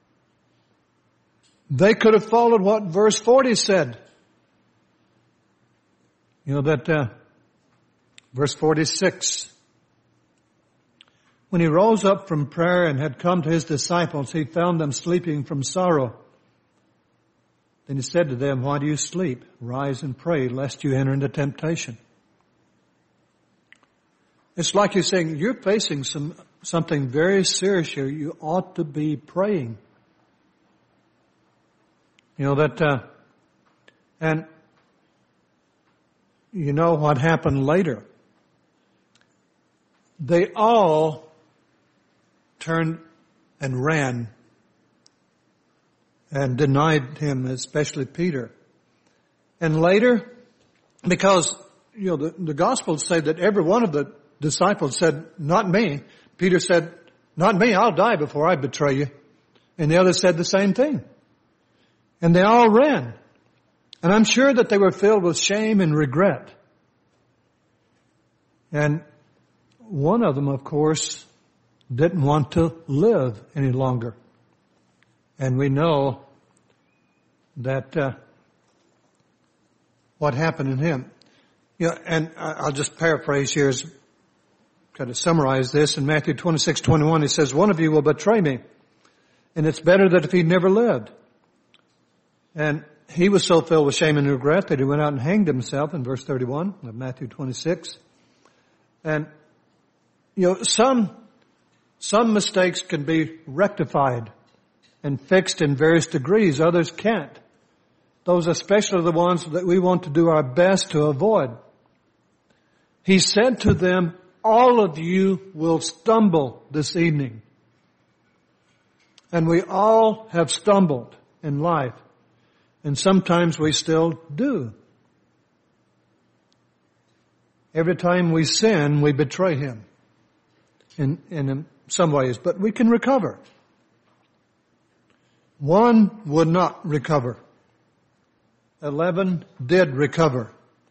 They could have followed what verse forty said. You know that, uh, verse forty-six. When he rose up from prayer and had come to his disciples, he found them sleeping from sorrow. Then he said to them, why do you sleep? Rise and pray, lest you enter into temptation. It's like you're saying, you're facing some something very serious here. You ought to be praying. You know that, uh, and you know what happened later. They all turned and ran and denied him, especially Peter. And later, because, you know, the, the Gospels say that every one of the disciples said, not me. Peter said, not me, I'll die before I betray you. And the others said the same thing. And they all ran. And I'm sure that they were filled with shame and regret. And one of them, of course, didn't want to live any longer. And we know that uh, what happened in him. You know, and I'll just paraphrase here, as kind of summarize this. In Matthew twenty-six twenty-one, he says, one of you will betray me, and it's better that if he never lived. And he was so filled with shame and regret that he went out and hanged himself in verse thirty-one of Matthew twenty-six. And, you know, some, some mistakes can be rectified and fixed in various degrees. Others can't. Those especially are the ones that we want to do our best to avoid. He said to them, all of you will stumble this evening. And we all have stumbled in life. And sometimes we still do. Every time we sin, we betray Him. in, in some ways, but we can recover. One would not recover. Eleven did recover.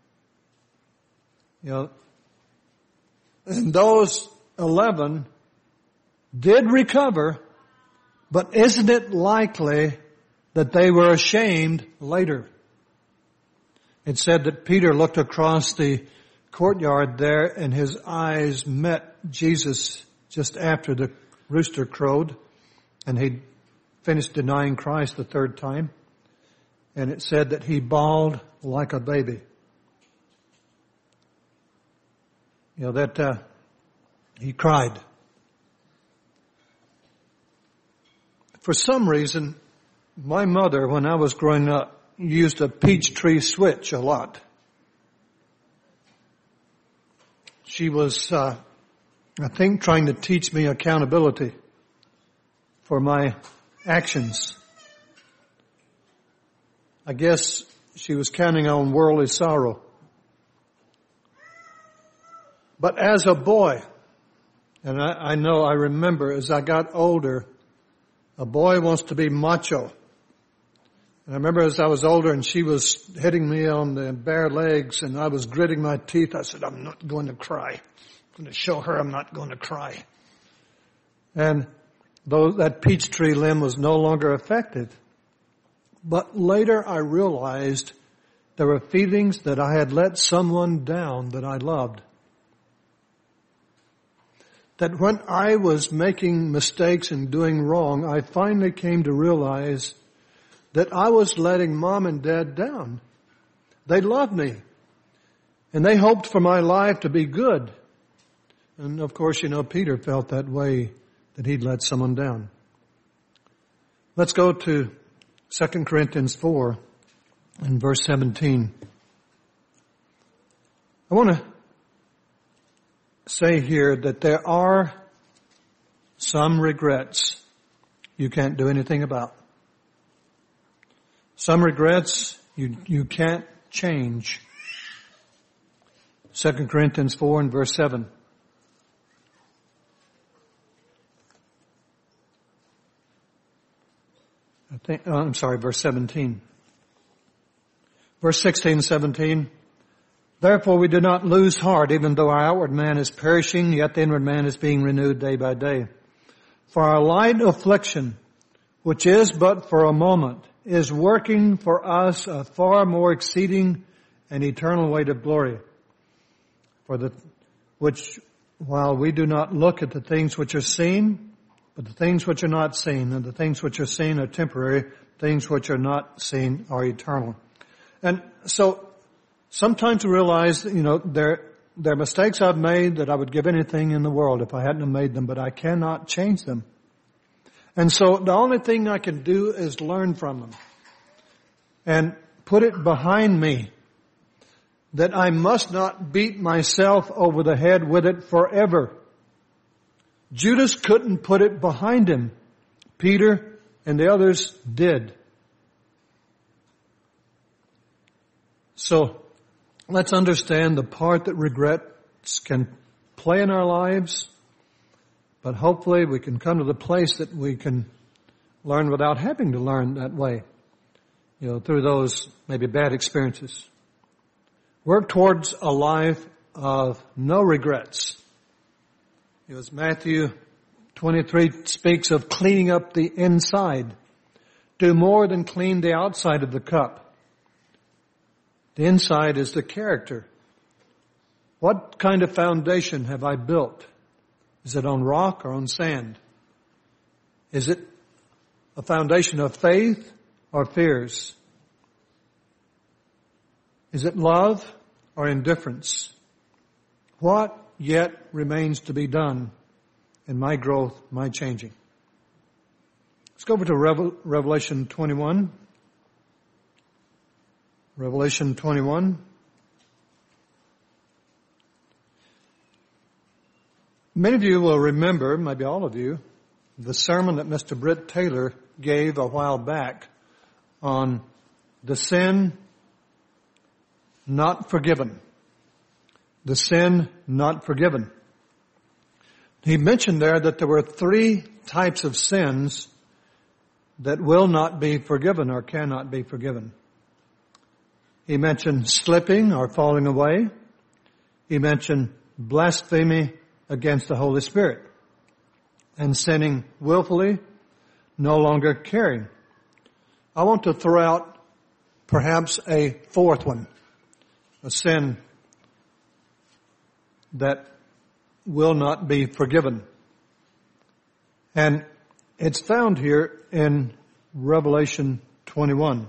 You know, and those eleven did recover, but isn't it likely that they were ashamed later? It said that Peter looked across the courtyard there and his eyes met Jesus just after the rooster crowed and he finished denying Christ the third time. And it said that he bawled like a baby. You know, that uh, he cried. For some reason, my mother, when I was growing up, used a peach tree switch a lot. She was, uh, I think, trying to teach me accountability for my actions. I guess she was counting on worldly sorrow. But as a boy, and I, I know I remember as I got older, a boy wants to be macho. And I remember as I was older and she was hitting me on the bare legs and I was gritting my teeth, I said, I'm not going to cry. I'm going to show her I'm not going to cry. And though that peach tree limb was no longer affected, but later I realized there were feelings that I had let someone down that I loved. That when I was making mistakes and doing wrong, I finally came to realize that I was letting mom and dad down. They loved me. And they hoped for my life to be good. And of course, you know, Peter felt that way, that he'd let someone down. Let's go to Second Corinthians four and verse seventeen. I want to say here that there are some regrets you can't do anything about. Some regrets you, you can't change. Second Corinthians four and verse seven. I think, oh, I'm sorry, verse seventeen. Verse sixteen and seventeen. Therefore we do not lose heart, even though our outward man is perishing, yet the inward man is being renewed day by day. For our light affliction, which is but for a moment, is working for us a far more exceeding and eternal weight of glory. For the, which, while we do not look at the things which are seen, but the things which are not seen, and the things which are seen are temporary, things which are not seen are eternal. And so, sometimes we realize, you know, there, there are mistakes I've made that I would give anything in the world if I hadn't have made them, but I cannot change them. And so the only thing I can do is learn from them and put it behind me that I must not beat myself over the head with it forever. Judas couldn't put it behind him. Peter and the others did. So let's understand the part that regrets can play in our lives, but hopefully we can come to the place that we can learn without having to learn that way, you know, through those maybe bad experiences. Work towards a life of no regrets. You know, as Matthew twenty-three speaks of cleaning up the inside, do more than clean the outside of the cup. The inside is the character. What kind of foundation have I built? Is it on rock or on sand? Is it a foundation of faith or fears? Is it love or indifference? What yet remains to be done in my growth, my changing? Let's go over to Revel- Revelation twenty-one. Revelation twenty-one. Many of you will remember, maybe all of you, the sermon that Mister Britt Taylor gave a while back on the sin not forgiven. The sin not forgiven. He mentioned there that there were three types of sins that will not be forgiven or cannot be forgiven. He mentioned slipping or falling away. He mentioned blasphemy against the Holy Spirit and sinning willfully, no longer caring. I want to throw out perhaps a fourth one, a sin that will not be forgiven. And it's found here in Revelation twenty-one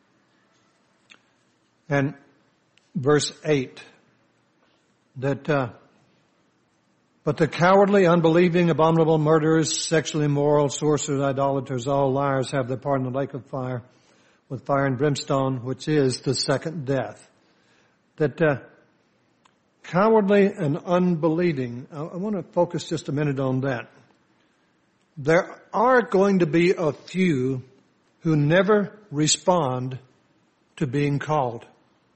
and verse eight that, uh, but the cowardly, unbelieving, abominable, murderers, sexually immoral, sorcerers, idolaters, all liars have their part in the lake of fire with fire and brimstone, which is the second death. That, uh, cowardly and unbelieving, I, I want to focus just a minute on that. There are going to be a few who never respond to being called.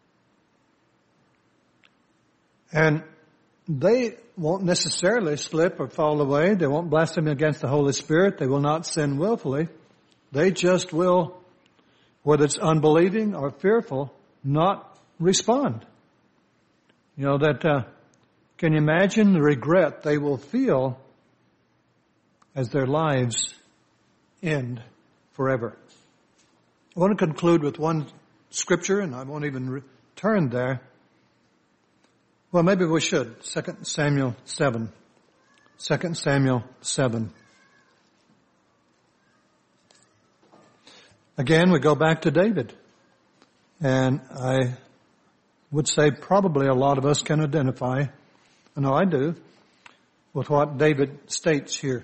And they won't necessarily slip or fall away. They won't blaspheme against the Holy Spirit. They will not sin willfully. They just will, whether it's unbelieving or fearful, not respond. You know, that, uh, can you imagine the regret they will feel as their lives end forever? I want to conclude with one scripture, and I won't even return there. Well, maybe we should. Second Samuel seven. Second Samuel seven. Again, we go back to David. And I would say probably a lot of us can identify, I know I do, with what David states here.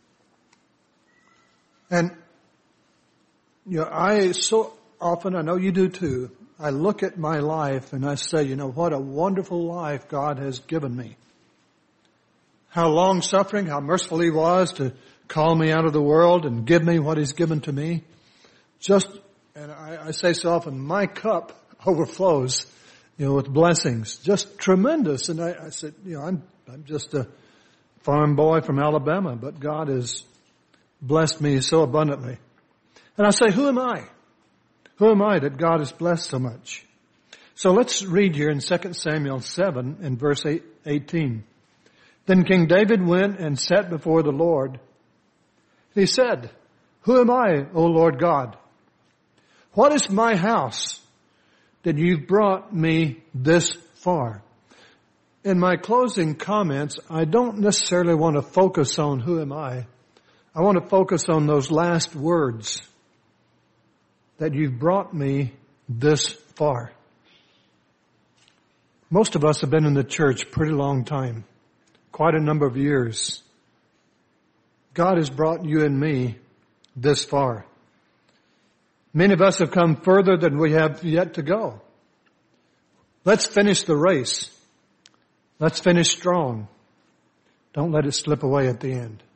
And, you know, I so often, I know you do too, I look at my life and I say, you know, what a wonderful life God has given me. How long-suffering, how merciful He was to call me out of the world and give me what He's given to me. Just, and I, I say so often, my cup overflows, you know, with blessings. Just tremendous. And I, I said, you know, I'm, I'm just a farm boy from Alabama, but God has blessed me so abundantly. And I say, who am I? Who am I that God has blessed so much? So let's read here in Second Samuel seven and verse eighteen. Then King David went and sat before the Lord. He said, who am I, O Lord God? What is my house that you've brought me this far? In my closing comments, I don't necessarily want to focus on who am I. I want to focus on those last words, that you've brought me this far. Most of us have been in the church a pretty long time, quite a number of years. God has brought you and me this far. Many of us have come further than we have yet to go. Let's finish the race. Let's finish strong. Don't let it slip away at the end.